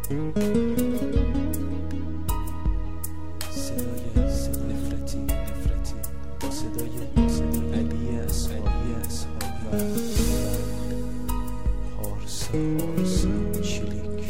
صدای نفرتی با صدای علی اصحاب و پارسا چلیک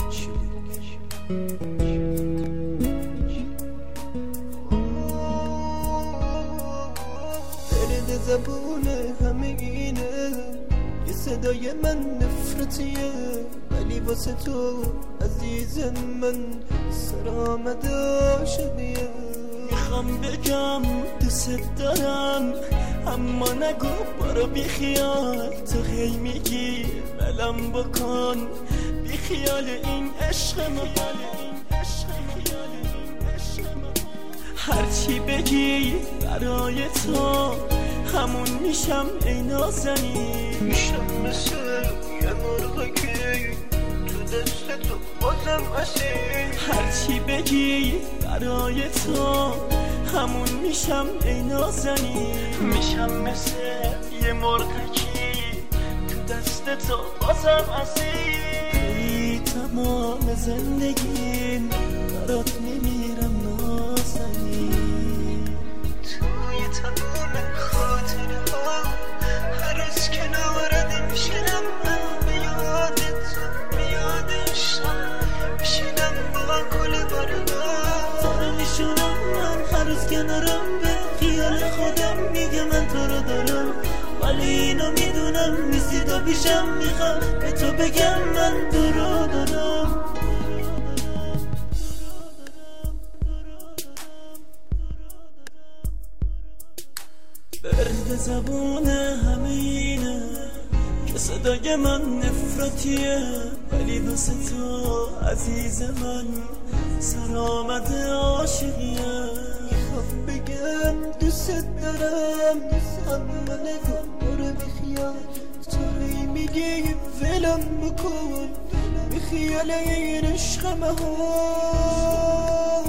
درد زبون همه اینه، یه صدای من نفرتیه، ولی واسه تو عزیز من سر آمده عاشقیه. میخوام بگم دوست دارم اما نگو برو بی خیال، تو هی میگی ولم بکن بی خیال این عشق ما. هرچی بگی برای تو همون میشم ای نازنین، میشم مثل یه مرغ که تو دست تو بازم اسیر. هرچی بگی برای تو همون میشم ای نازنین، میشم مثل یه مرغ که تو دست تو بازم اسیر. ای تمام زندگیم برات میمیرم نازنین، توی تمام خاطره ها هر روز کنارت میشینم، من به یاد تو میادشم میشینم با گل بارگاه میشونم. من هر روز کنارم به خیال خودم میگه من تو رو دارم، ولی اینو میدونم نیستی تو پیشم، میخوام به تو بگم من تو رو دارم. برد زبون همه اینه که صدای من نفرتیه، ولی دوست تو عزیز من سر آمده عاشقیه. میخوام بگم دوست دارم اما نگو برو بیخیال، توی میگی ولم بکن بیخیال این عشق ها.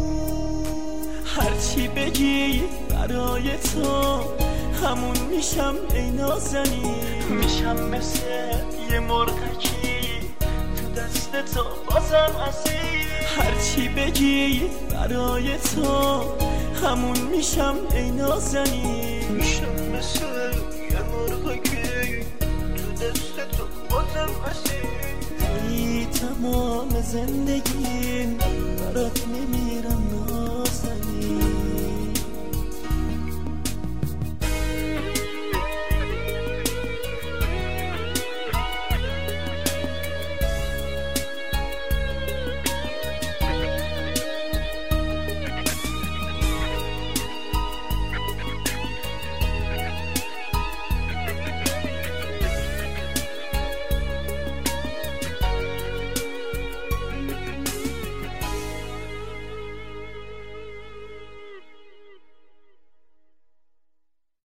هرچی بگی برای تو همون میشم ای نازنین، میشم مثل یه مرغکی تو دست تو بازم اسیر. هرچی بگی برای تو همون میشم ای نازنین، میشم مثل یه مرغکی تو دست تو بازم اسیر. ای تمام زندگیم